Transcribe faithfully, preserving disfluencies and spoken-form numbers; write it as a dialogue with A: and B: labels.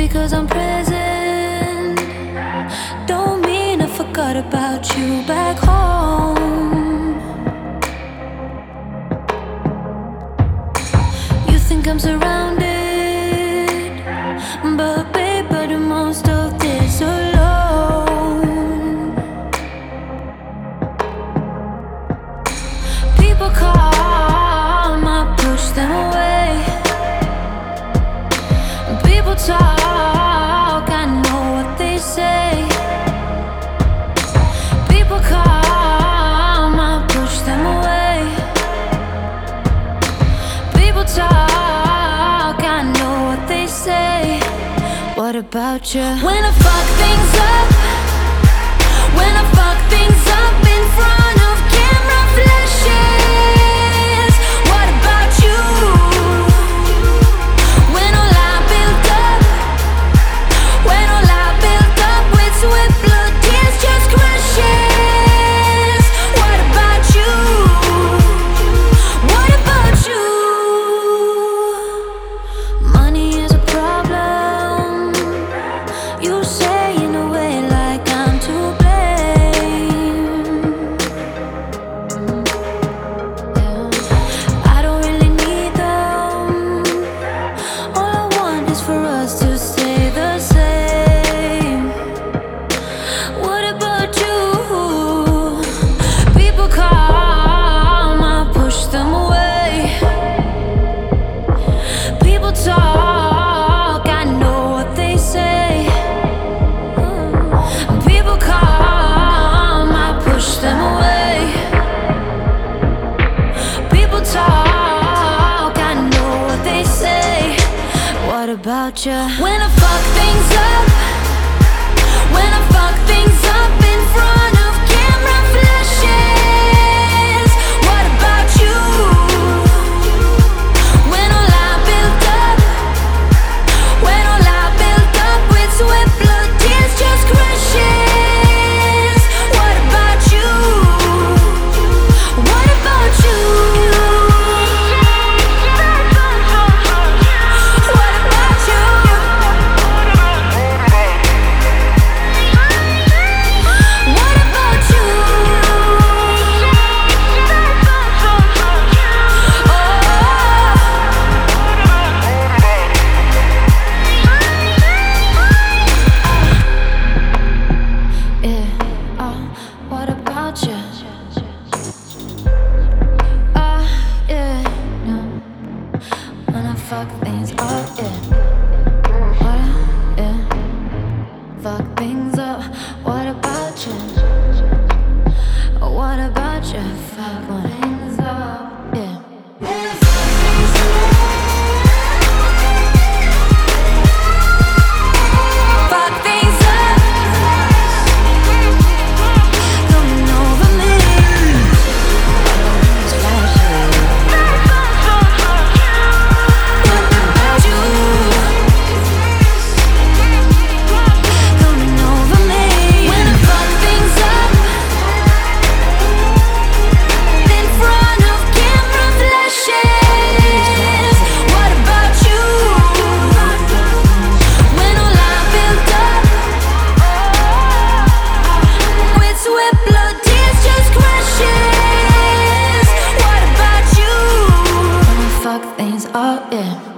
A: because I'm present don't mean I forgot about you back home. You think I'm surrounded, but babe, I do most of this alone. People call, I push them away. People talk, I know what they say. People come, I push them away. People talk, I know what they say. What about you? When I fuck things up, when I fuck things up in front of camera flashes. What about you? When all I built up, when all I built up with sweat, blood, tears just crashes. What about you? What about you? Money is a problem. You say in a way like I'm to blame. Yeah. I don't really need them. All I want is for us to stay the same. What about you? People come, I push them away. People talk, I know what they say. People come, I push them away. People talk, I know what they say. What about you? When I fuck things up, when I fuck things up in front of camera flashes. What about you? When all I built up, when all I built up with sweat, blood, tears just crashes. What about you? What about you? What about you? What about you? Oh, yeah. Oh, what about you? Oh, yeah. No. When I fuck things up, yeah. What? Yeah. Fuck things up. What about you? What about you? Fuck things up, yeah. Fuck things up, coming over me. What about you? Coming over me. When I fuck things up in front of camera flashes. What about you? When all I built up with sweat, blood, tears just crashes. What about you? When I fuck things up, yeah.